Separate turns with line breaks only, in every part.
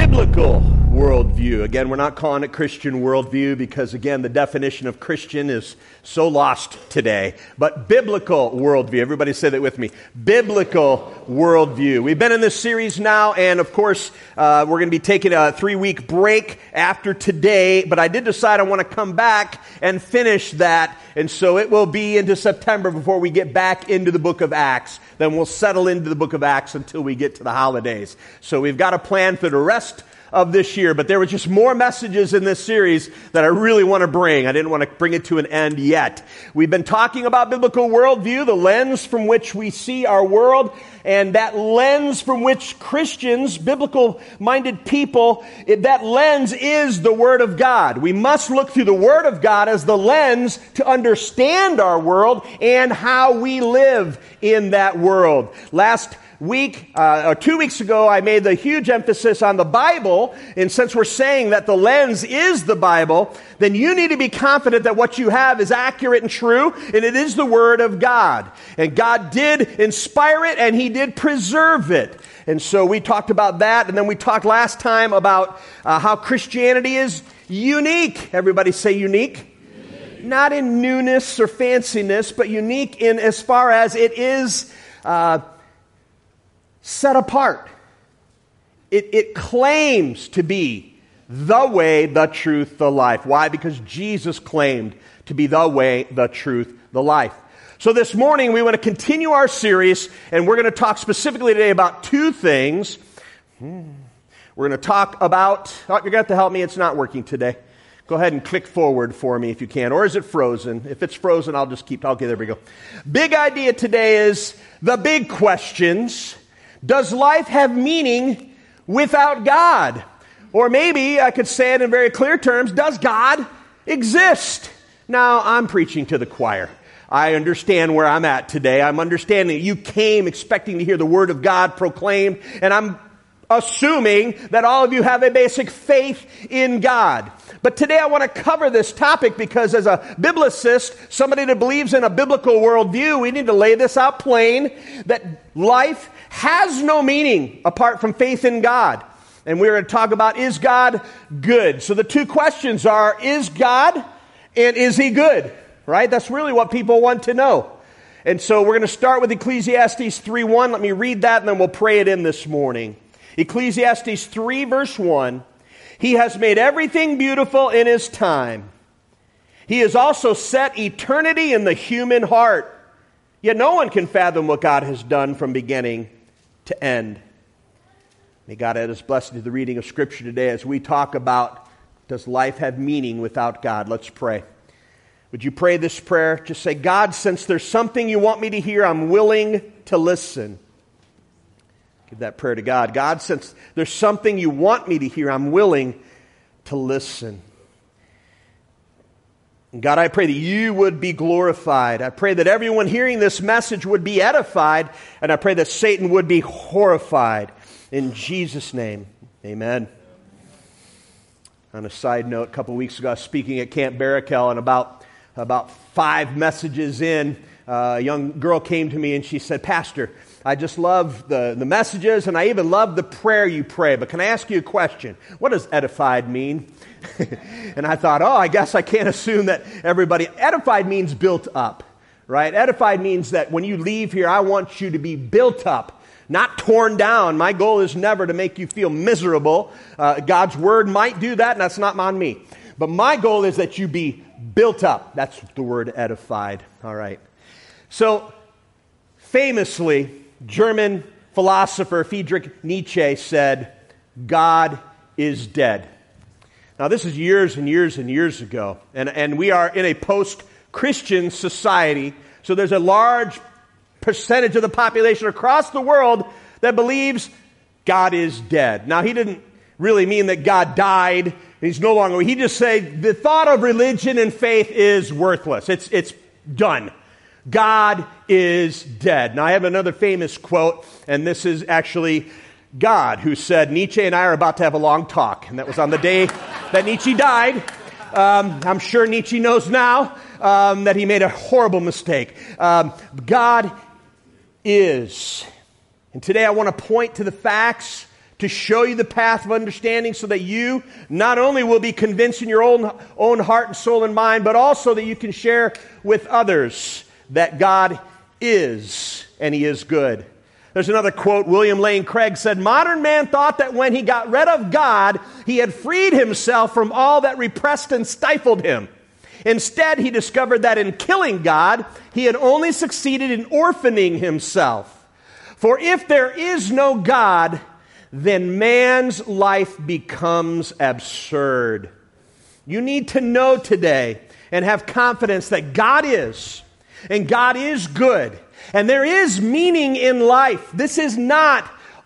biblical worldview. Again, we're not calling it Christian worldview because, again, the definition of Christian is so lost today. But biblical worldview. Everybody say that with me. Biblical worldview. We've been in this series now, and of course, we're going to be taking a 3-week break after today. But I did decide I want to come back and finish that. And so it will be into September before we get back into the book of Acts. Then we'll settle into the book of Acts until we get to the holidays. So we've got a plan for the rest of this year, but there were just more messages in this series that I really want to bring. I didn't want to bring it to an end yet. We've been talking about biblical worldview, the lens from which we see our world, and that lens from which Christians, biblical-minded people, that lens is the Word of God. We must look through the Word of God as the lens to understand our world and how we live in that world. Last week, or 2 weeks ago, I made the huge emphasis on the Bible, and since we're saying that the lens is the Bible, then you need to be confident that what you have is accurate and true, and it is the Word of God. And God did inspire it, and He did preserve it. And so we talked about that, and then we talked last time about how Christianity is unique. Everybody say unique. Not in newness or fanciness, but unique in as far as it is set apart. It claims to be the way, the truth, the life. Why? Because Jesus claimed to be the way, the truth, the life. So this morning we want to continue our series, and we're going to talk specifically today about two things. We're going to talk about, you're going to have to help me, it's not working today. Go ahead and click forward for me if you can. Or is it frozen? If it's frozen, I'll just keep, okay, there we go. Big idea today is the big questions. Does life have meaning without God? Or maybe I could say it in very clear terms, does God exist? Now, I'm preaching to the choir. I understand where I'm at today. I'm understanding you came expecting to hear the Word of God proclaimed, and I'm assuming that all of you have a basic faith in God. But today I want to cover this topic because as a biblicist, somebody that believes in a biblical worldview, we need to lay this out plain, that life has no meaning apart from faith in God. And we're going to talk about, is God good? So the two questions are, is God and is He good? Right? That's really what people want to know. And so we're going to start with Ecclesiastes 3:1. Let me read that and then we'll pray it in this morning. Ecclesiastes 3 verse 1. He has made everything beautiful in His time. He has also set eternity in the human heart. Yet no one can fathom what God has done from beginning to end. May God add His blessing to the reading of Scripture today as we talk about, does life have meaning without God? Let's pray. Would you pray this prayer? Just say, God, since there's something you want me to hear, I'm willing to listen. Give that prayer to God. God, since there's something you want me to hear, I'm willing to listen. And God, I pray that you would be glorified. I pray that everyone hearing this message would be edified, and I pray that Satan would be horrified. In Jesus' name, amen. On a side note, a couple weeks ago, I was speaking at Camp Barakel, and about 5 messages in, a young girl came to me and she said, Pastor, I just love the messages, and I even love the prayer you pray. But can I ask you a question? What does edified mean? And I thought, I guess I can't assume that everybody... Edified means built up, right? Edified means that when you leave here, I want you to be built up, not torn down. My goal is never to make you feel miserable. God's Word might do that, and that's not on me. But my goal is that you be built up. That's the word edified. All right. So, famously, German philosopher Friedrich Nietzsche said, God is dead. Now, this is years and years and years ago, and we are in a post-Christian society, so there's a large percentage of the population across the world that believes God is dead. Now, he didn't really mean that God died, and He's no longer. He just said the thought of religion and faith is worthless. It's done. God is dead. Now, I have another famous quote, and this is actually God who said, Nietzsche and I are about to have a long talk. And that was on the day that Nietzsche died. I'm sure Nietzsche knows now that he made a horrible mistake. God is. And today I want to point to the facts to show you the path of understanding so that you not only will be convinced in your own heart and soul and mind, but also that you can share with others that God is, and He is good. There's another quote. William Lane Craig said, "Modern man thought that when he got rid of God, he had freed himself from all that repressed and stifled him. Instead, he discovered that in killing God, he had only succeeded in orphaning himself. For if there is no God, then man's life becomes absurd." You need to know today and have confidence that God is, and God is good, and there is meaning in life. This is not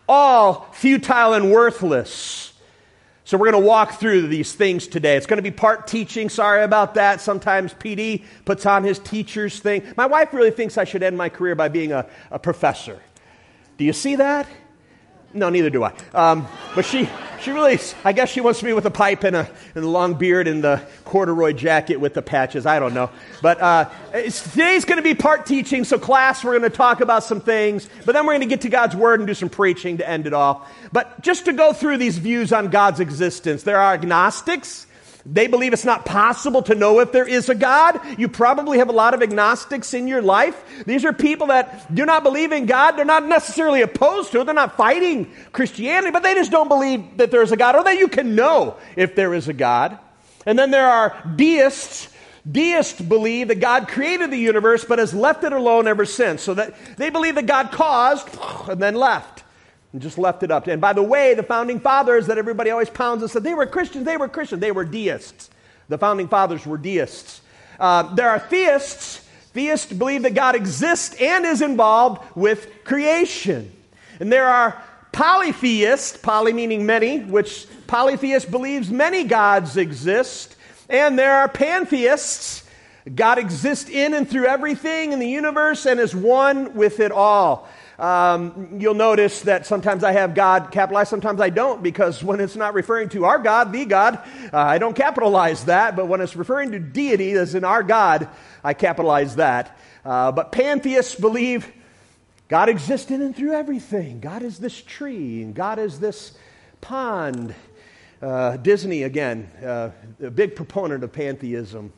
all futile and worthless. So we're going to walk through these things today. It's going to be part teaching. Sorry about that. Sometimes PD puts on his teacher's thing. My wife really thinks I should end my career by being a professor. Do you see that? No, neither do I. But she really, I guess she wants me with a pipe and a long beard and the corduroy jacket with the patches. I don't know. But today's going to be part teaching. So class, we're going to talk about some things. But then we're going to get to God's Word and do some preaching to end it off. But just to go through these views on God's existence, there are agnostics. They believe it's not possible to know if there is a God. You probably have a lot of agnostics in your life. These are people that do not believe in God. They're not necessarily opposed to it. They're not fighting Christianity, but they just don't believe that there is a God or that you can know if there is a God. And then there are deists. Deists believe that God created the universe but has left it alone ever since. So that they believe that God caused and then left. And just left it up. And by the way, the founding fathers that everybody always pounds and said, they were Christians. They were deists. The founding fathers were deists. There are theists. Theists believe that God exists and is involved with creation. And there are polytheists, poly meaning many, which polytheist believes many gods exist. And there are pantheists. God exists in and through everything in the universe and is one with it all. You'll notice that sometimes I have God capitalized, sometimes I don't, because when it's not referring to our God, the God, I don't capitalize that, but when it's referring to deity, as in our God, I capitalize that. But pantheists believe God exists in and through everything. God is this tree, and God is this pond. Disney, again, a big proponent of pantheism.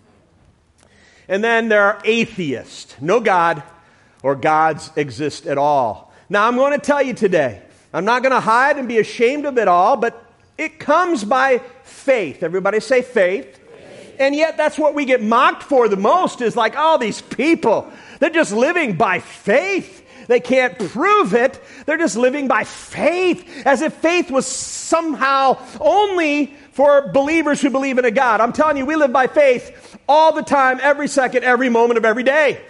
And then there are atheists. No God or gods exist at all. Now, I'm going to tell you today, I'm not going to hide and be ashamed of it all, but it comes by faith. Everybody say faith. And yet that's what we get mocked for the most is like, oh, these people, they're just living by faith. They can't prove it. They're just living by faith, as if faith was somehow only for believers who believe in a God. I'm telling you, we live by faith all the time, every second, every moment of every day.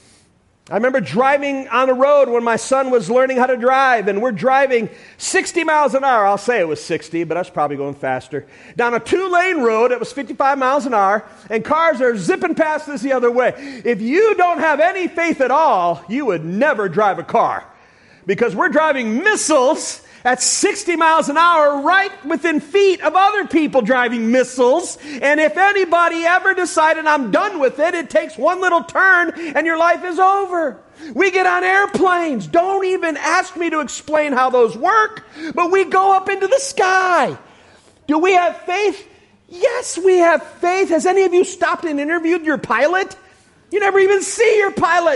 I remember driving on the road when my son was learning how to drive, and we're driving 60 miles an hour. I'll say it was 60, but I was probably going faster. Down a 2-lane road, it was 55 miles an hour, and cars are zipping past us the other way. If you don't have any faith at all, you would never drive a car, because we're driving missiles at 60 miles an hour right within feet of other people driving missiles. And if anybody ever decided I'm done with it, it takes one little turn and your life is over. We get on airplanes. Don't even ask me to explain how those work, but we go up into the sky. Do we have faith? Yes, we have faith. Has any of you stopped and interviewed your pilot? You never even see your pilot.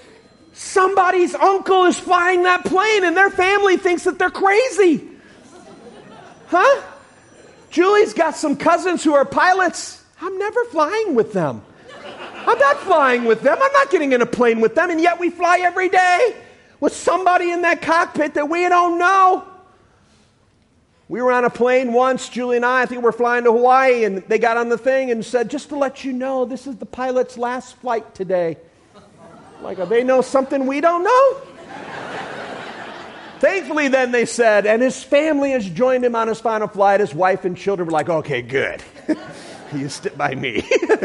Somebody's uncle is flying that plane and their family thinks that they're crazy. Huh? Julie's got some cousins who are pilots. I'm never flying with them. I'm not flying with them. I'm not getting in a plane with them. And yet we fly every day with somebody in that cockpit that we don't know. We were on a plane once, Julie and I think we're flying to Hawaii, and they got on the thing and said, just to let you know, this is the pilot's last flight today. Like, they know something we don't know? Thankfully, then they said, and his family has joined him on his final flight. His wife and children were like, okay, good. You stick by me.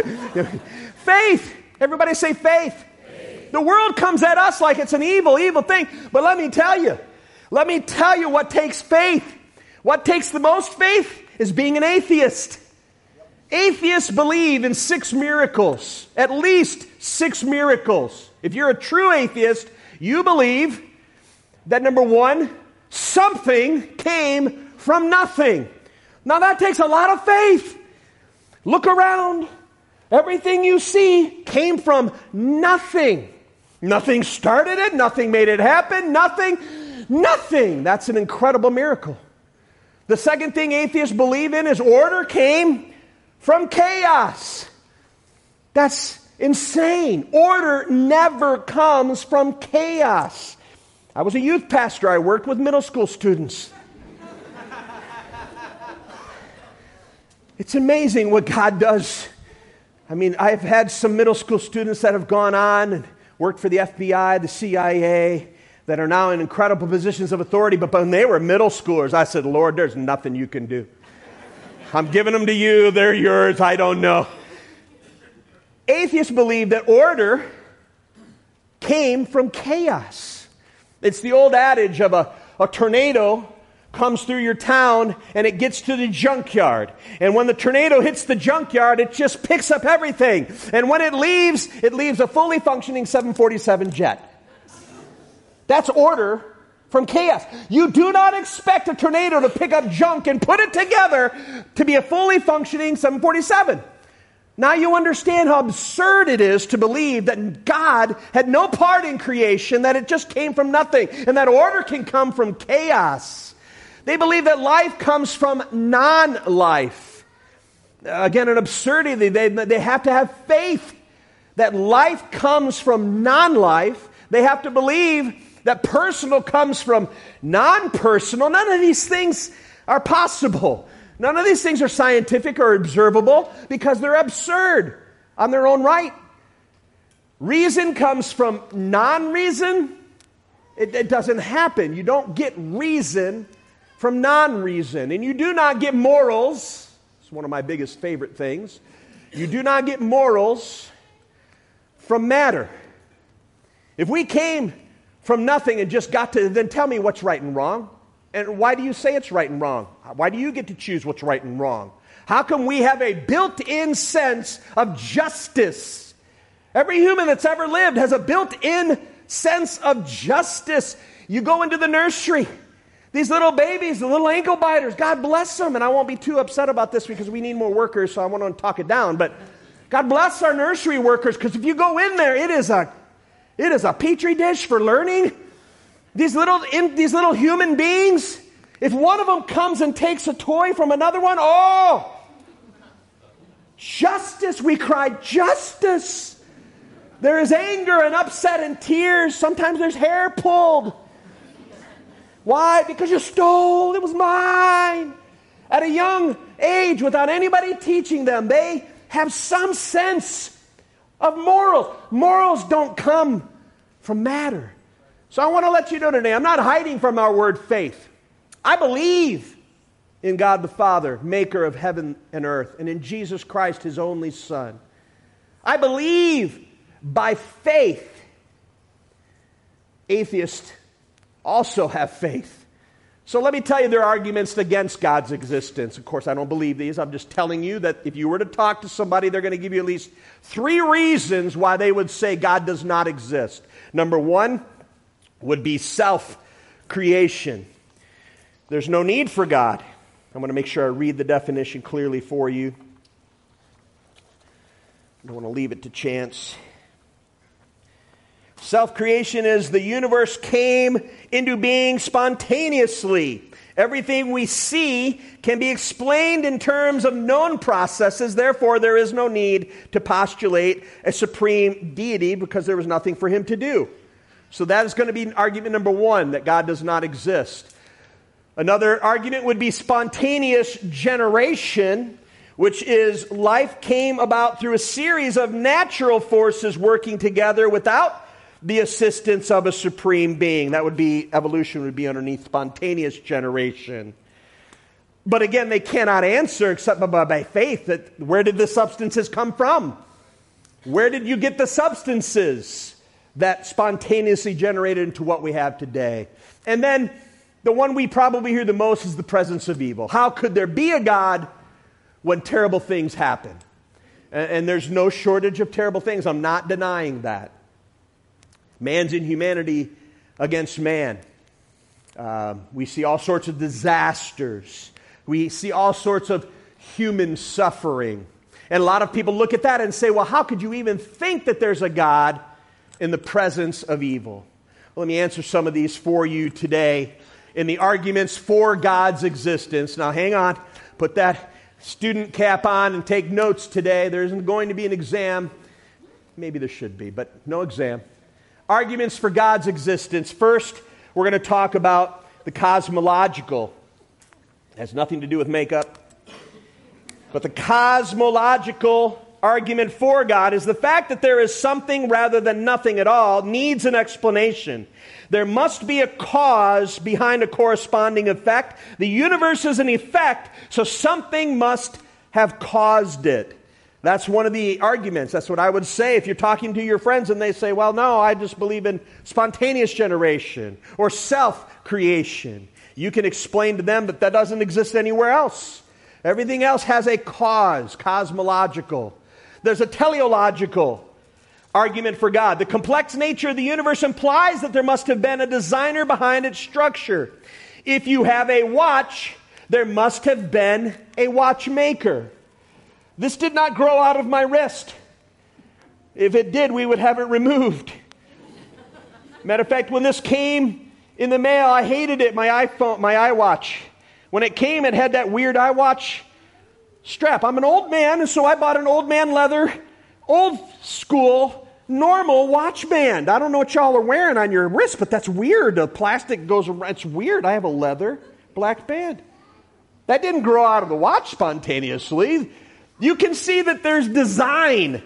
Faith. Everybody say faith. Faith. The world comes at us like it's an evil thing. But let me tell you what takes faith. What takes the most faith is being an atheist. Atheists believe in 6 miracles, at least 6 miracles. If you're a true atheist, you believe that, number 1, something came from nothing. Now that takes a lot of faith. Look around. Everything you see came from nothing. Nothing started it. Nothing made it happen. Nothing. That's an incredible miracle. The second thing atheists believe in is order came from chaos. That's insane. Order never comes from chaos. I was a youth pastor. I worked with middle school students. It's amazing what God does. I mean, I've had some middle school students that have gone on and worked for the FBI, the CIA, that are now in incredible positions of authority. But when they were middle schoolers, I said, Lord, there's nothing you can do. I'm giving them to you. They're yours. I don't know. Atheists believe that order came from chaos. It's the old adage of a tornado comes through your town and it gets to the junkyard. And when the tornado hits the junkyard, it just picks up everything. And when it leaves a fully functioning 747 jet. That's order from chaos. You do not expect a tornado to pick up junk and put it together to be a fully functioning 747. Now you understand how absurd it is to believe that God had no part in creation, that it just came from nothing, and that order can come from chaos. They believe that life comes from non-life. Again, an absurdity. They have to have faith that life comes from non-life. They have to believe that personal comes from non-personal. None of these things are possible. None of these things are scientific or observable because they're absurd on their own right. Reason comes from non-reason. It doesn't happen. You don't get reason from non-reason. And you do not get morals. It's one of my biggest favorite things. You do not get morals from matter. If we came from nothing and just got to, then tell me what's right and wrong. And why do you say it's right and wrong? Why do you get to choose what's right and wrong? How come we have a built-in sense of justice? Every human that's ever lived has a built-in sense of justice. You go into the nursery. These little babies, the little ankle biters, God bless them. And I won't be too upset about this because we need more workers, so I want to talk it down. But God bless our nursery workers, because if you go in there, it is a petri dish for learning. These little human beings, if one of them comes and takes a toy from another one, justice, we cry, justice. There is anger and upset and tears. Sometimes there's hair pulled. Why? Because you stole. It was mine. At a young age, without anybody teaching them, they have some sense of morals. Morals don't come from matter. So I want to let you know today, I'm not hiding from our word faith. I believe in God the Father, maker of heaven and earth, and in Jesus Christ, his only Son. I believe by faith. Atheists also have faith. So let me tell you their arguments against God's existence. Of course, I don't believe these. I'm just telling you that if you were to talk to somebody, they're going to give you at least 3 reasons why they would say God does not exist. Number 1 would be self-creation. There's no need for God. I'm going to make sure I read the definition clearly for you. I don't want to leave it to chance. Self-creation is the universe came into being spontaneously. Everything we see can be explained in terms of known processes. Therefore, there is no need to postulate a supreme deity because there was nothing for him to do. So that is going to be argument number 1, that God does not exist. Another argument would be spontaneous generation, which is life came about through a series of natural forces working together without the assistance of a supreme being. That would be, evolution would be underneath spontaneous generation. But again, they cannot answer except by faith that where did the substances come from? Where did you get the substances that spontaneously generated into what we have today? And then the one we probably hear the most is the presence of evil. How could there be a God when terrible things happen? And there's no shortage of terrible things. I'm not denying that. Man's inhumanity against man. We see all sorts of disasters. We see all sorts of human suffering. And a lot of people look at that and say, well, how could you even think that there's a God in the presence of evil? Well, let me answer some of these for you today in the arguments for God's existence. Now, hang on. Put that student cap on and take notes today. There isn't going to be an exam. Maybe there should be, but no exam. Arguments for God's existence. First, we're going to talk about the cosmological. It has nothing to do with makeup. But the cosmological argument for God is the fact that there is something rather than nothing at all needs an explanation. There must be a cause behind a corresponding effect. The universe is an effect, so something must have caused it. That's one of the arguments. That's what I would say if you're talking to your friends and they say, well, no, I just believe in spontaneous generation or self-creation. You can explain to them that that doesn't exist anywhere else. Everything else has a cause, cosmological. There's a teleological argument for God. The complex nature of the universe implies that there must have been a designer behind its structure. If you have a watch, there must have been a watchmaker. This did not grow out of my wrist. If it did, we would have it removed. Matter of fact, when this came in the mail, I hated it, my iWatch. When it came, it had that weird iWatch strap. I'm an old man, and so I bought an old man leather, old school, normal watch band. I don't know what y'all are wearing on your wrist, but that's weird. The plastic goes around. It's weird. I have a leather black band. That didn't grow out of the watch spontaneously. You can see that there's design.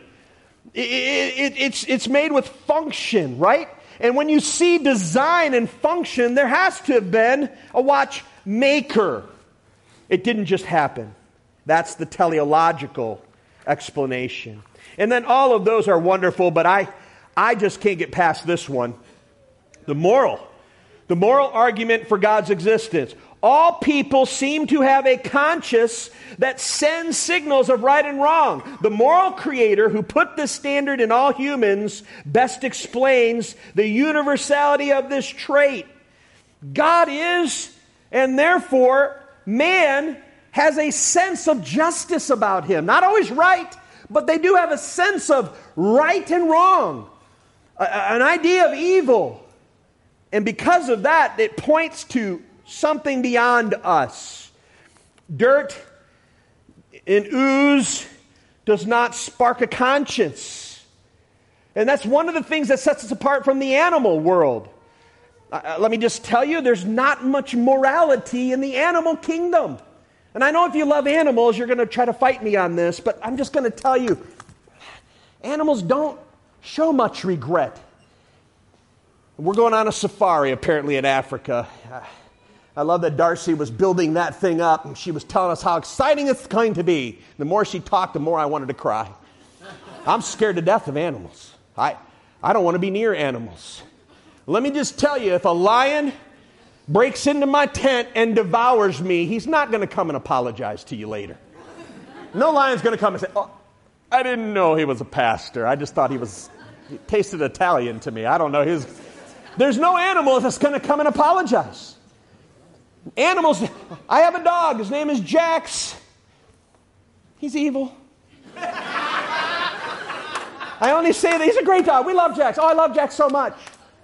It's made with function, right? And when you see design and function, there has to have been a watchmaker. It didn't just happen. That's the teleological explanation. And then all of those are wonderful, but I just can't get past this one. The moral argument for God's existence. All people seem to have a conscience that sends signals of right and wrong. The moral creator who put this standard in all humans best explains the universality of this trait. God is, and therefore man has a sense of justice about him. Not always right, but they do have a sense of right and wrong, an idea of evil. And because of that, it points to something beyond us. Dirt and ooze does not spark a conscience. And that's one of the things that sets us apart from the animal world. Let me just tell you, there's not much morality in the animal kingdom. And I know if you love animals, you're going to try to fight me on this, but I'm just going to tell you, animals don't show much regret. We're going on a safari, apparently, in Africa. I love that Darcy was building that thing up, and she was telling us how exciting it's going to be. The more she talked, the more I wanted to cry. I'm scared to death of animals. I don't want to be near animals. Let me just tell you, if a lion breaks into my tent and devours me, he's not going to come and apologize to you later. No lion's going to come and say, oh, I didn't know he was a pastor. I just thought he tasted Italian to me. I don't know. There's no animal that's going to come and apologize. Animals, I have a dog. His name is Jax. He's evil. I only say that he's a great dog. We love Jax. Oh, I love Jax so much.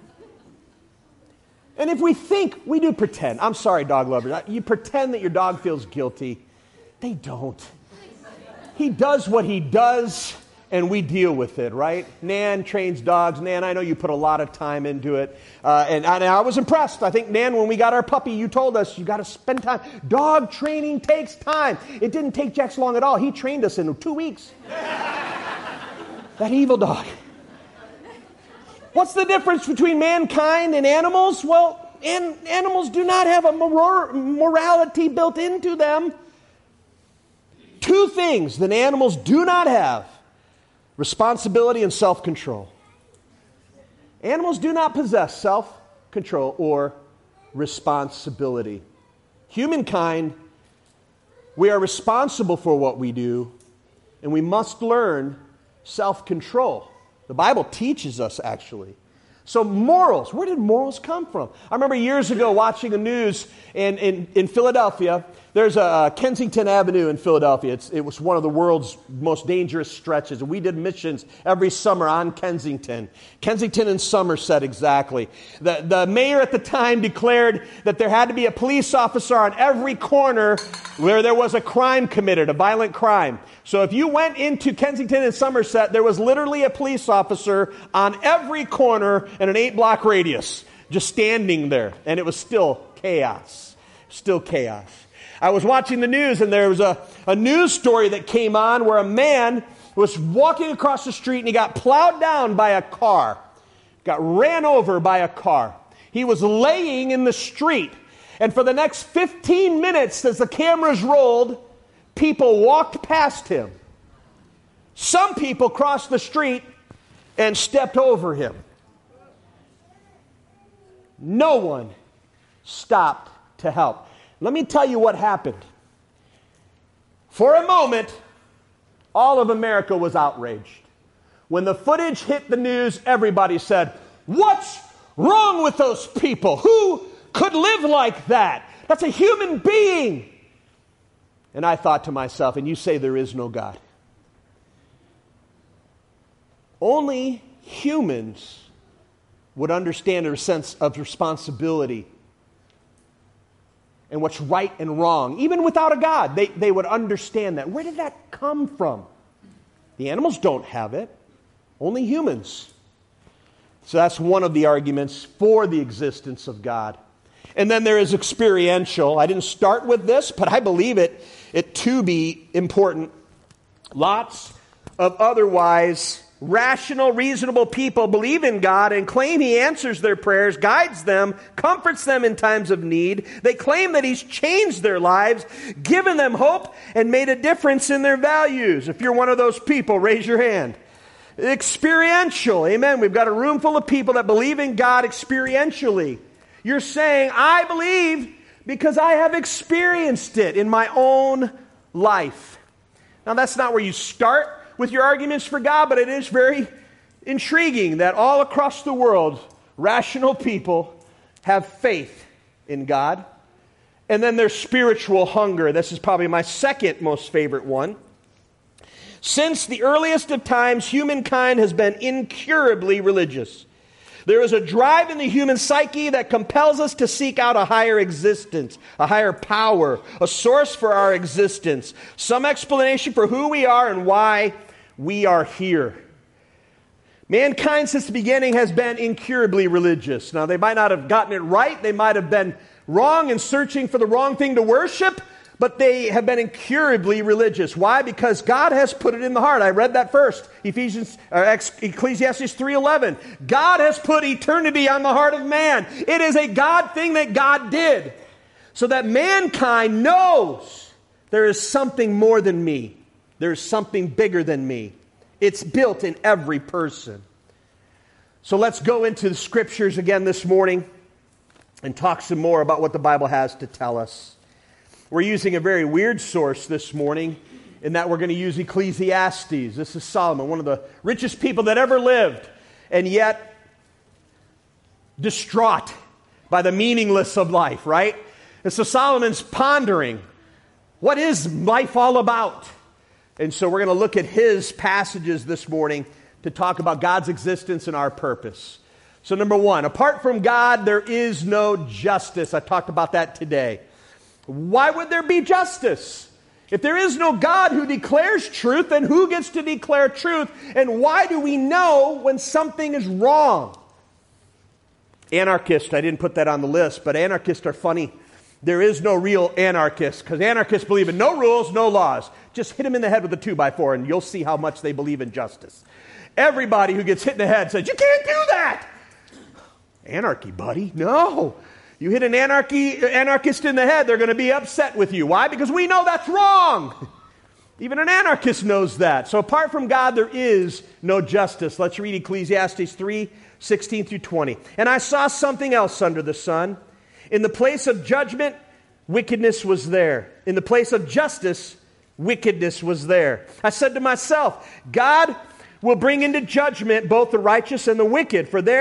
And if we think, we do pretend. I'm sorry, dog lovers. You pretend that your dog feels guilty. They don't. He does what he does, and we deal with it, right? Nan trains dogs. Nan, I know you put a lot of time into it. And I was impressed. I think, Nan, when we got our puppy, you told us you got to spend time. Dog training takes time. It didn't take Jax long at all. He trained us in 2 weeks. That evil dog. What's the difference between mankind and animals? Well, animals do not have a morality built into them. 2 things that animals do not have: responsibility and self-control. Animals do not possess self-control or responsibility. Humankind, we are responsible for what we do, and we must learn self-control. The Bible teaches us, actually. So morals, where did morals come from? I remember years ago watching the news in Philadelphia. There's a Kensington Avenue in Philadelphia. It was one of the world's most dangerous stretches. And we did missions every summer on Kensington. Kensington and Somerset, exactly. The mayor at the time declared that there had to be a police officer on every corner where there was a crime committed, a violent crime. So if you went into Kensington and Somerset, there was literally a police officer on every corner in an 8-block radius, just standing there. And it was still chaos. Still chaos. I was watching the news, and there was a news story that came on where a man was walking across the street and he got plowed down by a car. Got ran over by a car. He was laying in the street. And for the next 15 minutes, as the cameras rolled, people walked past him. Some people crossed the street and stepped over him. No one stopped to help. Let me tell you what happened. For a moment, all of America was outraged. When the footage hit the news, everybody said, "What's wrong with those people? Who could live like that? That's a human being." And I thought to myself, and you say there is no God. Only humans would understand a sense of responsibility and what's right and wrong. Even without a God, they would understand that. Where did that come from? The animals don't have it. Only humans. So that's one of the arguments for the existence of God. And then there is experiential. I didn't start with this, but I believe it to be important. Lots of otherwise rational, reasonable people believe in God and claim He answers their prayers, guides them, comforts them in times of need. They claim that He's changed their lives, given them hope, and made a difference in their values. If you're one of those people, raise your hand. Experiential, amen. We've got a room full of people that believe in God experientially. You're saying, I believe because I have experienced it in my own life. Now, that's not where you start with your arguments for God, but it is very intriguing that all across the world, rational people have faith in God. And then there's spiritual hunger. This is probably my second most favorite one. Since the earliest of times, humankind has been incurably religious. There is a drive in the human psyche that compels us to seek out a higher existence, a higher power, a source for our existence, some explanation for who we are and why we are here. Mankind since the beginning has been incurably religious. Now, they might not have gotten it right. They might have been wrong in searching for the wrong thing to worship, but they have been incurably religious. Why? Because God has put it in the heart. I read that first, Ecclesiastes 3:11. God has put eternity on the heart of man. It is a God thing that God did, so that mankind knows there is something more than me. There's something bigger than me. It's built in every person. So let's go into the Scriptures again this morning and talk some more about what the Bible has to tell us. We're using a very weird source this morning in that we're going to use Ecclesiastes. This is Solomon, one of the richest people that ever lived, and yet distraught by the meaningless of life, right? And so Solomon's pondering, what is life all about? And so we're going to look at his passages this morning to talk about God's existence and our purpose. So number one, apart from God, there is no justice. I talked about that today. Why would there be justice? If there is no God who declares truth, then who gets to declare truth? And why do we know when something is wrong? Anarchists, I didn't put that on the list, but anarchists are funny. There is no real anarchist, because anarchists believe in no rules, no laws. Just hit them in the head with a 2x4 and you'll see how much they believe in justice. Everybody who gets hit in the head says, you can't do that. Anarchy, buddy. No. You hit an anarchist in the head, they're going to be upset with you. Why? Because we know that's wrong. Even an anarchist knows that. So apart from God, there is no justice. Let's read Ecclesiastes 3:16 through 20. And I saw something else under the sun. In the place of judgment, wickedness was there. In the place of justice, wickedness was there. I said to myself, God will bring into judgment both the righteous and the wicked, for there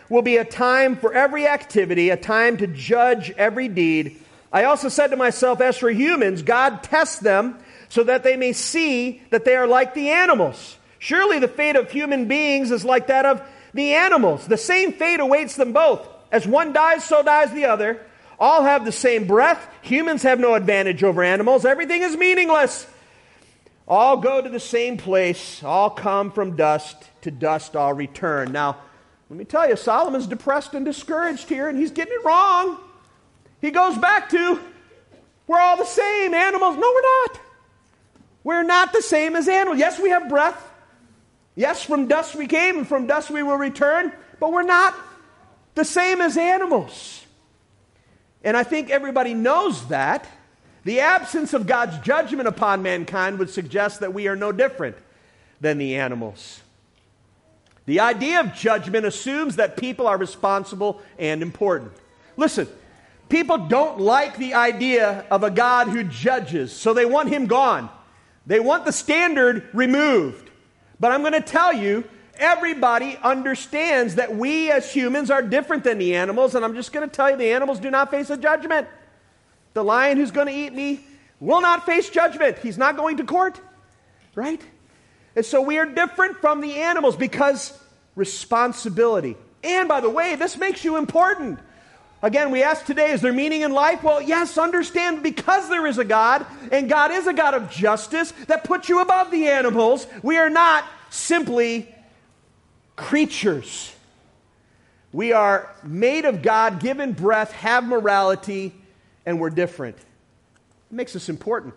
will be a time for every activity, a time to judge every deed. I also said to myself, as for humans, God tests them so that they may see that they are like the animals. Surely the fate of human beings is like that of the animals. The same fate awaits them both. As one dies, so dies the other. All have the same breath. Humans have no advantage over animals. Everything is meaningless. All go to the same place. All come from dust. To dust all return. Now, let me tell you, Solomon's depressed and discouraged here, and he's getting it wrong. He goes back to, we're all the same animals. No, we're not. We're not the same as animals. Yes, we have breath. Yes, from dust we came, and from dust we will return. But we're not the same as animals. And I think everybody knows that. The absence of God's judgment upon mankind would suggest that we are no different than the animals. The idea of judgment assumes that people are responsible and important. Listen, people don't like the idea of a God who judges, so they want him gone. They want the standard removed. But I'm going to tell you, everybody understands that we as humans are different than the animals, and I'm just going to tell you the animals do not face a judgment. The lion who's going to eat me will not face judgment. He's not going to court, right? And so we are different from the animals because responsibility. And by the way, this makes you important. Again, we ask today, is there meaning in life? Well, yes, understand because there is a God, and God is a God of justice that puts you above the animals. We are not simply creatures. We are made of God, given breath, have morality, and we're different. It makes us important.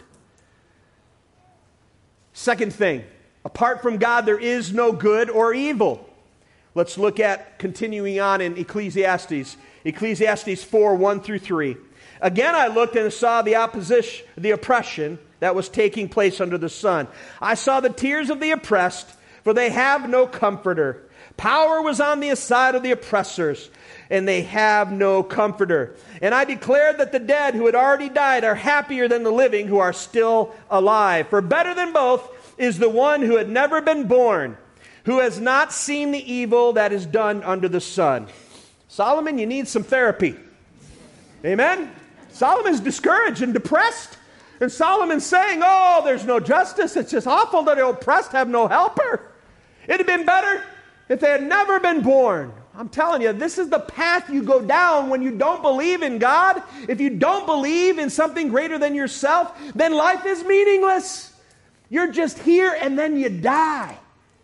Second thing, apart from God, there is no good or evil. Let's look at continuing on in Ecclesiastes. Ecclesiastes 4, 1 through 3. Again, I looked and saw the oppression that was taking place under the sun. I saw the tears of the oppressed, for they have no comforter. Power was on the side of the oppressors, and they have no comforter. And I declared that the dead who had already died are happier than the living who are still alive. For better than both is the one who had never been born, who has not seen the evil that is done under the sun. Solomon, you need some therapy. Amen? Solomon's discouraged and depressed. And Solomon's saying, oh, there's no justice. It's just awful that the oppressed have no helper. It'd have been better if they had never been born. I'm telling you, this is the path you go down when you don't believe in God. If you don't believe in something greater than yourself, then life is meaningless. You're just here and then you die.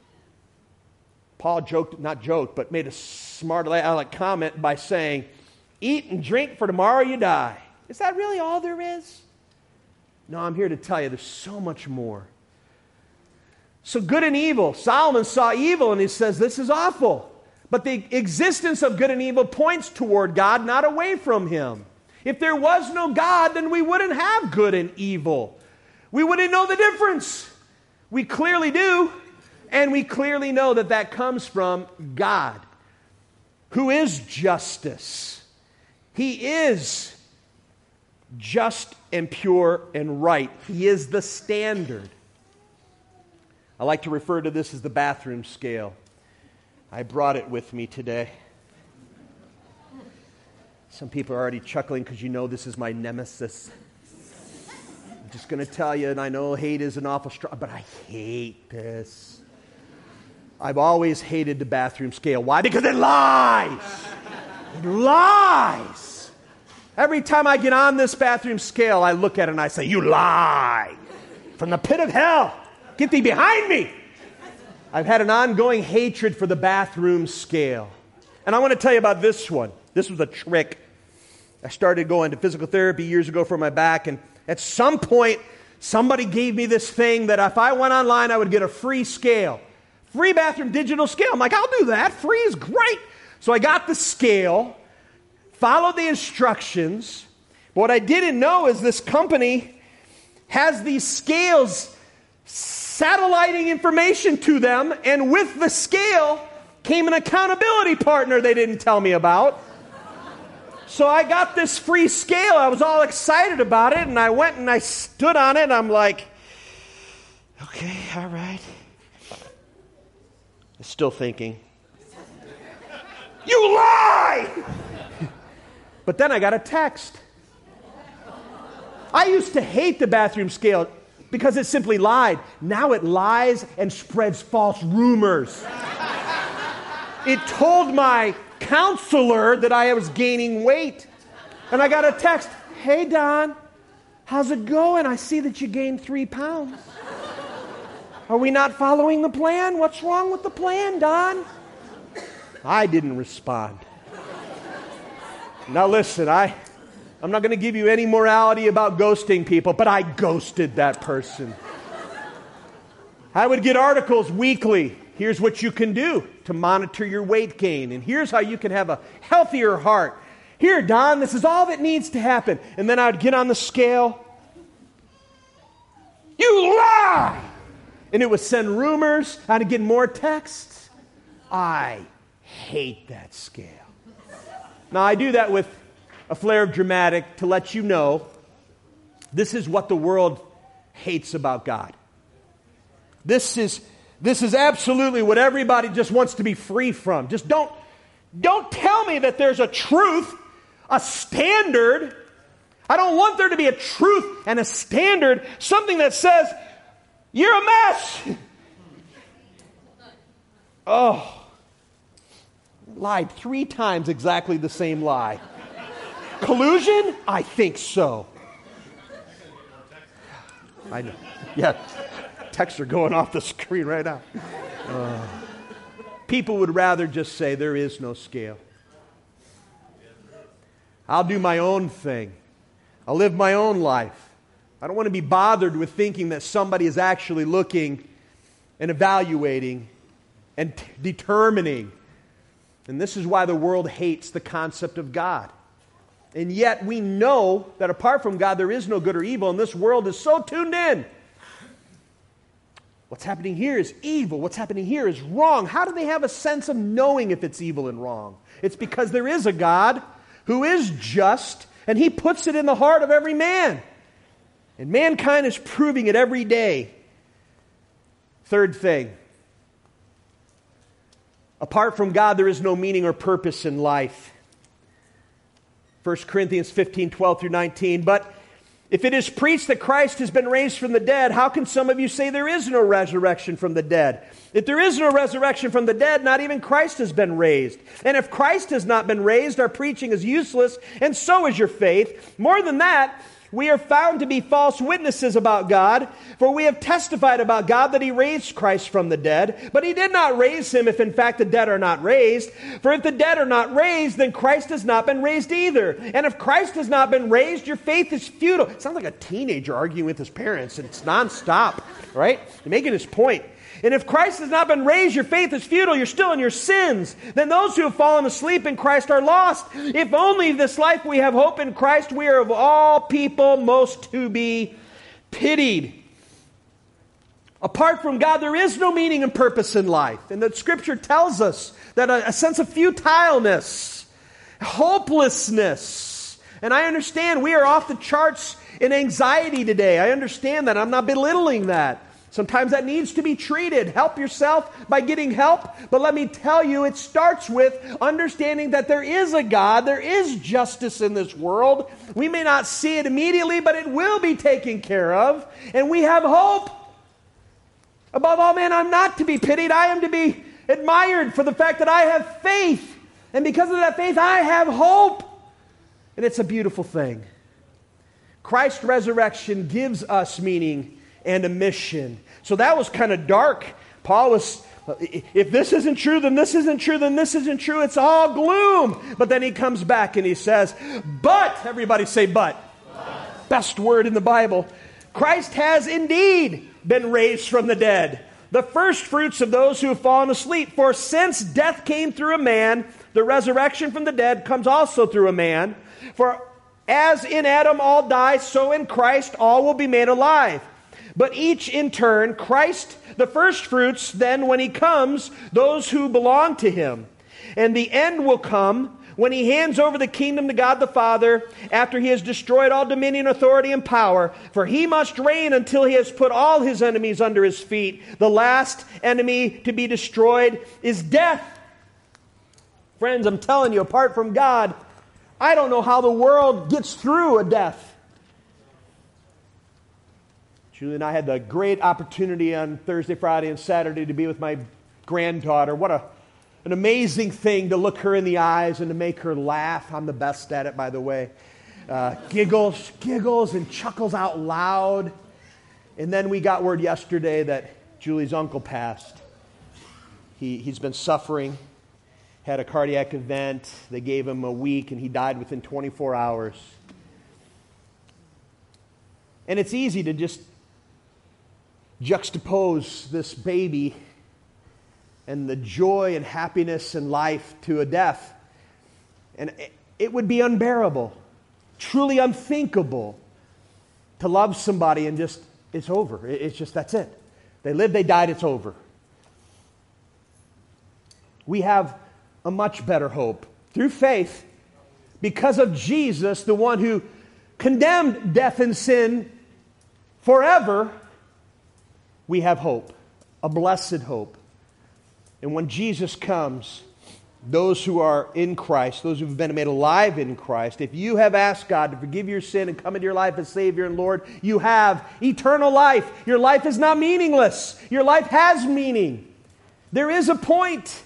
Paul made a smart aleck comment by saying, eat and drink for tomorrow you die. Is that really all there is? No, I'm here to tell you there's so much more. So good and evil. Solomon saw evil and he says, this is awful. But the existence of good and evil points toward God, not away from him. If there was no God, then we wouldn't have good and evil. We wouldn't know the difference. We clearly do. And we clearly know that that comes from God, who is justice. He is just and pure and right. He is the standard. I like to refer to this as the bathroom scale. I brought it with me today. Some people are already chuckling because you know this is my nemesis. I'm just going to tell you, and I know hate is an awful strong, but I hate this. I've always hated the bathroom scale. Why? Because it lies. It lies. Every time I get on this bathroom scale, I look at it and I say, you lie. From the pit of hell, get thee behind me. I've had an ongoing hatred for the bathroom scale. And I want to tell you about this one. This was a trick. I started going to physical therapy years ago for my back, and at some point, somebody gave me this thing that if I went online, I would get a free scale. Free bathroom digital scale. I'm like, I'll do that. Free is great. So I got the scale, followed the instructions. But what I didn't know is this company has these scales satelliting information to them, and with the scale came an accountability partner they didn't tell me about. So I got this free scale. I was all excited about it, and I went and I stood on it, and I'm like, okay, all right. Still thinking. You lie! But then I got a text. I used to hate the bathroom scale because it simply lied. Now it lies and spreads false rumors. It told my counselor that I was gaining weight. And I got a text, "Hey, Don, how's it going? I see that you gained 3 pounds. Are we not following the plan? What's wrong with the plan, Don?" I didn't respond. Now listen, I'm not going to give you any morality about ghosting people, but I ghosted that person. I would get articles weekly. Here's what you can do to monitor your weight gain, and here's how you can have a healthier heart. Here, Don, this is all that needs to happen. And then I'd get on the scale. You lie! And it would send rumors. I'd get more texts. I hate that scale. Now, I do that with a flare of dramatic to let you know this is what the world hates about God. This is absolutely what everybody just wants to be free from. Just don't tell me that there's a truth, a standard. I don't want there to be a truth and a standard, something that says, you're a mess. Oh. Lied 3 times exactly the same lie. Collusion? I think so. I know. Yeah. Texts are going off the screen right now. People would rather just say there is no scale. I'll do my own thing. I'll live my own life. I don't want to be bothered with thinking that somebody is actually looking and evaluating and determining. And this is why the world hates the concept of God. And yet we know that apart from God there is no good or evil, and this world is so tuned in. What's happening here is evil. What's happening here is wrong. How do they have a sense of knowing if it's evil and wrong? It's because there is a God who is just, and He puts it in the heart of every man. And mankind is proving it every day. Third thing. Apart from God, there is no meaning or purpose in life. 1 Corinthians 15, 12 through 19. But if it is preached that Christ has been raised from the dead, how can some of you say there is no resurrection from the dead? If there is no resurrection from the dead, not even Christ has been raised. And if Christ has not been raised, our preaching is useless, and so is your faith. More than that, we are found to be false witnesses about God, for we have testified about God that He raised Christ from the dead. But He did not raise Him if in fact the dead are not raised. For if the dead are not raised, then Christ has not been raised either. And if Christ has not been raised, your faith is futile. It sounds like a teenager arguing with his parents, and it's nonstop, right? Making his point. And if Christ has not been raised, your faith is futile, you're still in your sins. Then those who have fallen asleep in Christ are lost. If only this life we have hope in Christ, we are of all people most to be pitied. Apart from God, there is no meaning and purpose in life. And the Scripture tells us that a sense of futileness, hopelessness. And I understand we are off the charts in anxiety today. I understand that. I'm not belittling that. Sometimes that needs to be treated. Help yourself by getting help. But let me tell you, it starts with understanding that there is a God. There is justice in this world. We may not see it immediately, but it will be taken care of. And we have hope. Above all, man, I'm not to be pitied. I am to be admired for the fact that I have faith. And because of that faith, I have hope. And it's a beautiful thing. Christ's resurrection gives us meaning and a mission. So that was kind of dark. Paul was, if this isn't true, then this isn't true, then this isn't true. It's all gloom. But then he comes back and he says, but, everybody say but. Best word in the Bible. Christ has indeed been raised from the dead, the first fruits of those who have fallen asleep. For since death came through a man, the resurrection from the dead comes also through a man. For as in Adam all die, so in Christ all will be made alive. But each in turn, Christ, the first fruits, then when He comes, those who belong to Him. And the end will come when He hands over the kingdom to God the Father, after He has destroyed all dominion, authority, and power. For He must reign until He has put all His enemies under His feet. The last enemy to be destroyed is death. Friends, I'm telling you, apart from God, I don't know how the world gets through a death. Julie and I had the great opportunity on Thursday, Friday, and Saturday to be with my granddaughter. What an amazing thing to look her in the eyes and to make her laugh. I'm the best at it, by the way. Giggles and chuckles out loud. And then we got word yesterday that Julie's uncle passed. He's been suffering, had a cardiac event. They gave him a week, and he died within 24 hours. And it's easy to just juxtapose this baby and the joy and happiness in life to a death. And it would be unbearable, truly unthinkable to love somebody and just, it's over. It's just, that's it. They lived, they died, it's over. We have a much better hope through faith because of Jesus, the one who condemned death and sin forever. We have hope, a blessed hope. And when Jesus comes, those who are in Christ, those who have been made alive in Christ, if you have asked God to forgive your sin and come into your life as Savior and Lord, you have eternal life. Your life is not meaningless. Your life has meaning. There is a point.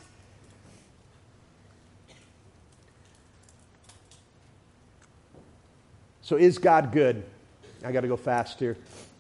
So is God good? I got to go fast here.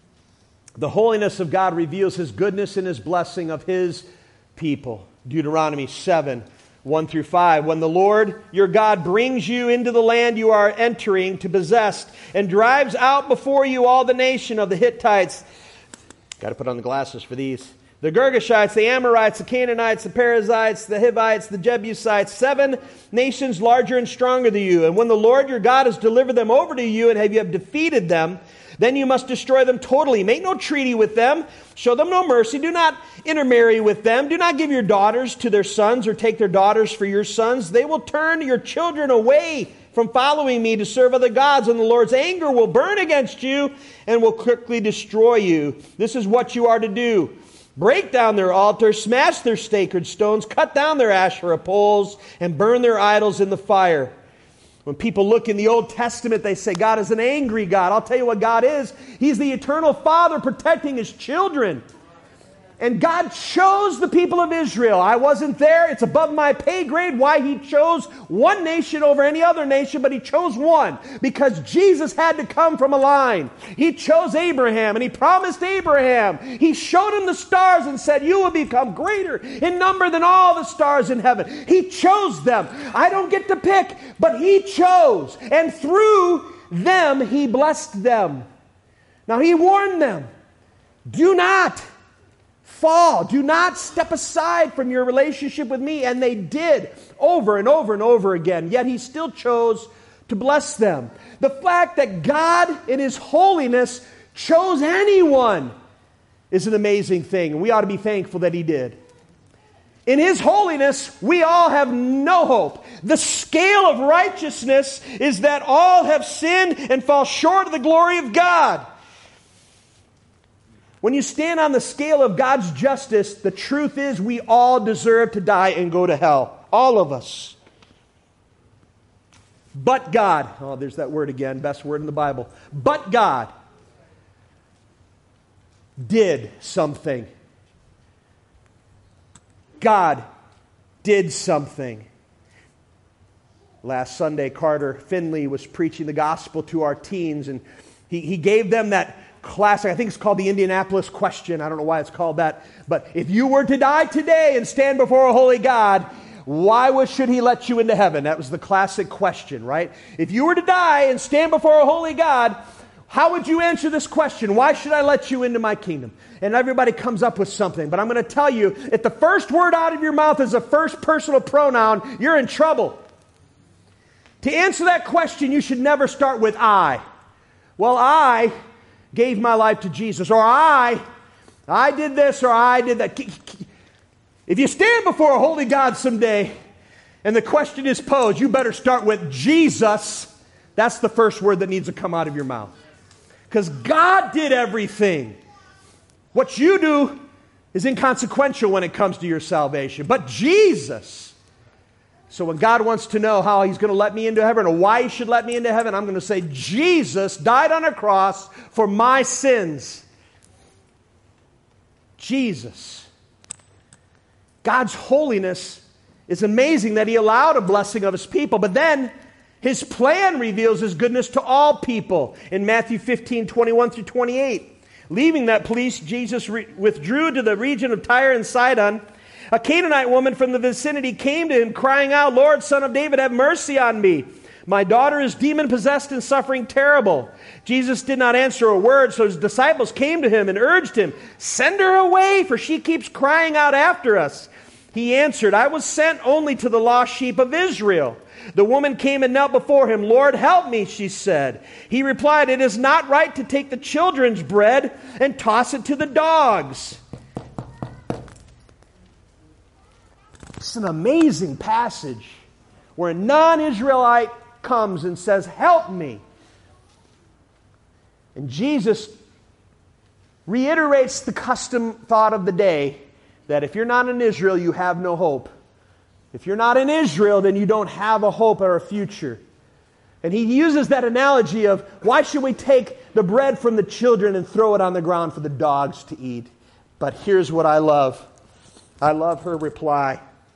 The holiness of God reveals His goodness and His blessing of His people. Deuteronomy 7, 1 through 5. When the Lord your God brings you into the land you are entering to possess and drives out before you all the nation of the Hittites. Got to put on the glasses for these. The Girgashites, the Amorites, the Canaanites, the Perizzites, the Hivites, the Jebusites, 7 nations larger and stronger than you. And when the Lord your God has delivered them over to you and you have defeated them, then you must destroy them totally. Make no treaty with them. Show them no mercy. Do not intermarry with them. Do not give your daughters to their sons or take their daughters for your sons. They will turn your children away from following me to serve other gods, and the Lord's anger will burn against you and will quickly destroy you. This is what you are to do. Break down their altars, smash their sacred stones, cut down their Asherah poles, and burn their idols in the fire. When people look in the Old Testament, they say God is an angry God. I'll tell you what God is. He's the eternal Father protecting His children. And God chose the people of Israel. I wasn't there. It's above my pay grade why He chose one nation over any other nation, but He chose one because Jesus had to come from a line. He chose Abraham, and He promised Abraham. He showed him the stars and said, you will become greater in number than all the stars in heaven. He chose them. I don't get to pick, but He chose. And through them, He blessed them. Now, He warned them, do not fall. Do not step aside from your relationship with me. And they did over and over and over again. Yet He still chose to bless them. The fact that God in His holiness chose anyone is an amazing thing. We ought to be thankful that He did. In His holiness, we all have no hope. The scale of righteousness is that all have sinned and fall short of the glory of God. When you stand on the scale of God's justice, the truth is we all deserve to die and go to hell. All of us. But God, oh, there's that word again, best word in the Bible. But God did something. God did something. Last Sunday, Carter Finley was preaching the gospel to our teens, and he gave them that classic, I think it's called the Indianapolis question. I don't know why it's called that. But if you were to die today and stand before a holy God, why should He let you into heaven? That was the classic question, right? If you were to die and stand before a holy God, how would you answer this question? Why should I let you into my kingdom? And everybody comes up with something. But I'm going to tell you, if the first word out of your mouth is a first personal pronoun, you're in trouble. To answer that question, you should never start with I. Well, I gave my life to Jesus, or I did this, or I did that. If you stand before a holy God someday, and the question is posed, you better start with Jesus. That's the first word that needs to come out of your mouth. Because God did everything. What you do is inconsequential when it comes to your salvation. But Jesus So when God wants to know how He's going to let me into heaven or why He should let me into heaven, I'm going to say, Jesus died on a cross for my sins. Jesus. God's holiness is amazing that He allowed a blessing of His people, but then His plan reveals His goodness to all people. In Matthew 15:21-28, leaving that place, Jesus withdrew to the region of Tyre and Sidon. A Canaanite woman from the vicinity came to Him, crying out, "Lord, Son of David, have mercy on me. My daughter is demon-possessed and suffering terrible." Jesus did not answer a word, so His disciples came to Him and urged Him, "Send her away, for she keeps crying out after us." He answered, "I was sent only to the lost sheep of Israel." The woman came and knelt before Him. "Lord, help me," she said. He replied, "It is not right to take the children's bread and toss it to the dogs." It's an amazing passage where a non-Israelite comes and says, "Help me." And Jesus reiterates the custom thought of the day that if you're not in Israel, you have no hope. If you're not in Israel, then you don't have a hope or a future. And He uses that analogy of, why should we take the bread from the children and throw it on the ground for the dogs to eat? But here's what I love. I love her reply.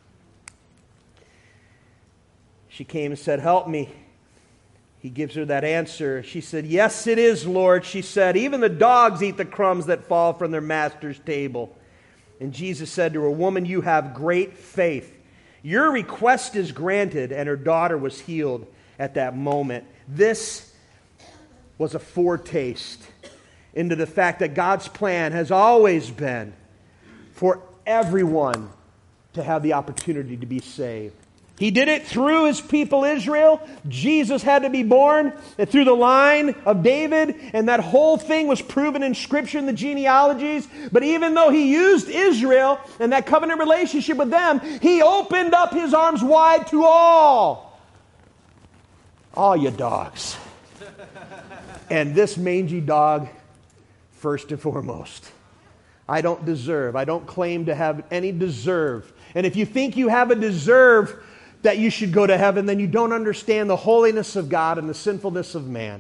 She came and said, "Help me." He gives her that answer. She said, "Yes, it is, Lord." She said, "Even the dogs eat the crumbs that fall from their master's table." And Jesus said to her, "Woman, you have great faith. Your request is granted." And her daughter was healed at that moment. This was a foretaste into the fact that God's plan has always been for everyone to have the opportunity to be saved. He did it through His people Israel. Jesus had to be born through the line of David, and that whole thing was proven in Scripture in the genealogies. But even though He used Israel and that covenant relationship with them, He opened up His arms wide to all you dogs. And this mangy dog, first and foremost. I don't claim to have any deserve. And if you think you have a deserve that you should go to heaven, then you don't understand the holiness of God and the sinfulness of man.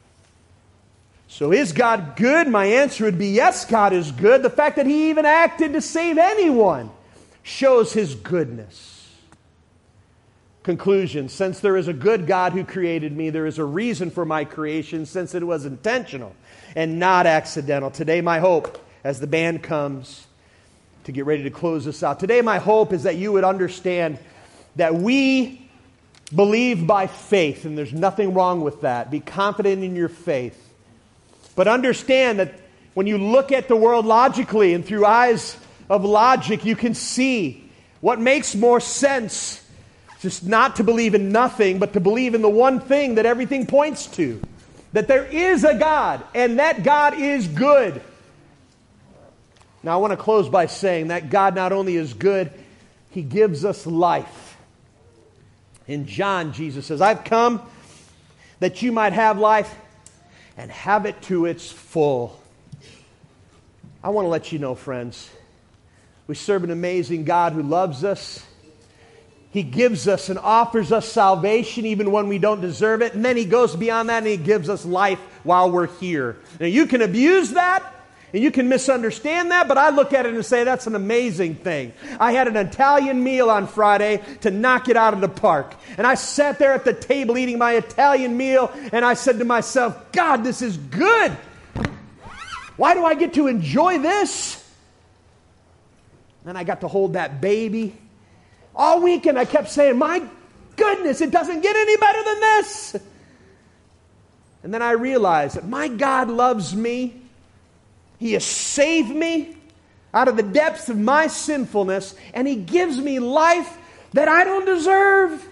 So is God good? My answer would be yes, God is good. The fact that He even acted to save anyone shows His goodness. Conclusion: since there is a good God who created me, there is a reason for my creation, since it was intentional and not accidental. Today my hope, as the band comes to get ready to close this out, today my hope is that you would understand that we believe by faith, and there's nothing wrong with that. Be confident in your faith. But understand that when you look at the world logically and through eyes of logic, you can see what makes more sense. Just not to believe in nothing, but to believe in the one thing that everything points to. That there is a God, and that God is good. Now I want to close by saying that God not only is good, He gives us life. In John, Jesus says, "I've come that you might have life and have it to its full." I want to let you know, friends, we serve an amazing God who loves us. He gives us and offers us salvation even when we don't deserve it. And then He goes beyond that and He gives us life while we're here. Now you can abuse that and you can misunderstand that, but I look at it and say that's an amazing thing. I had an Italian meal on Friday to knock it out of the park. And I sat there at the table eating my Italian meal and I said to myself, God, this is good. Why do I get to enjoy this? Then I got to hold that baby. All weekend I kept saying, my goodness, it doesn't get any better than this. And then I realized that my God loves me. He has saved me out of the depths of my sinfulness, and He gives me life that I don't deserve.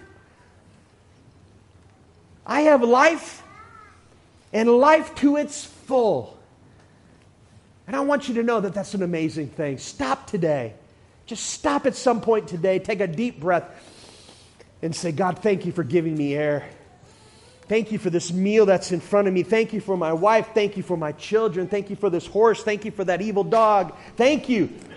I have life, and life to its full. And I want you to know that that's an amazing thing. Stop today. Just stop at some point today, take a deep breath, and say, God, thank you for giving me air. Thank you for this meal that's in front of me. Thank you for my wife. Thank you for my children. Thank you for this horse. Thank you for that evil dog. Thank you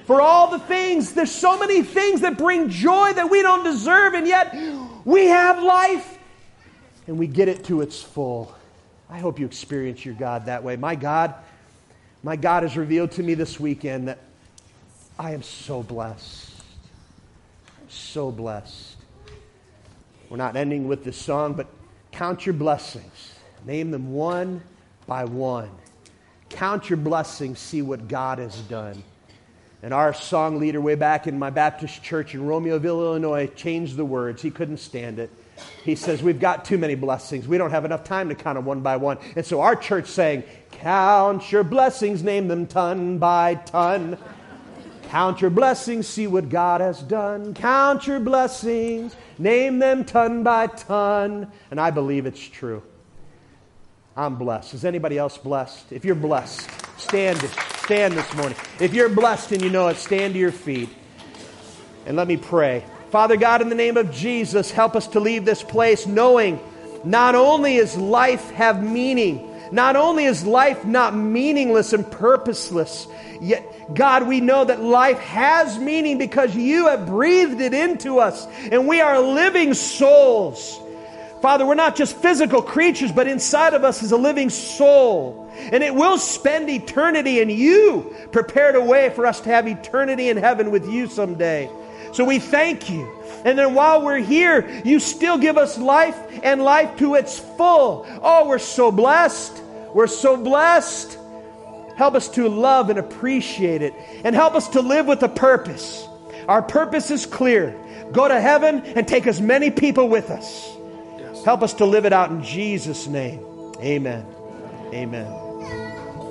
For all the things, there's so many things that bring joy that we don't deserve, and yet we have life and we get it to its full. I hope you experience your God that way. My God has revealed to me this weekend that I am so blessed. I'm so blessed. We're not ending with this song, but count your blessings. Name them one by one. Count your blessings, see what God has done. And our song leader way back in my Baptist church in Romeoville, Illinois, changed the words. He couldn't stand it. He says, we've got too many blessings. We don't have enough time to count them one by one. And so our church sang, count your blessings, name them ton by ton. Count your blessings, see what God has done. Count your blessings, name them ton by ton. And I believe it's true. I'm blessed. Is anybody else blessed? If you're blessed, stand this morning. If you're blessed and you know it, stand to your feet. And let me pray. Father God, in the name of Jesus, help us to leave this place knowing not only is life have meaning, not only is life not meaningless and purposeless, yet, God, we know that life has meaning because you have breathed it into us, and we are living souls. Father, we're not just physical creatures, but inside of us is a living soul, and it will spend eternity, and you prepared a way for us to have eternity in heaven with you someday. So we thank you. And then while we're here, you still give us life and life to its full. Oh, we're so blessed. We're so blessed. Help us to love and appreciate it. And help us to live with a purpose. Our purpose is clear. Go to heaven and take as many people with us. Help us to live it out in Jesus' name. Amen. Amen.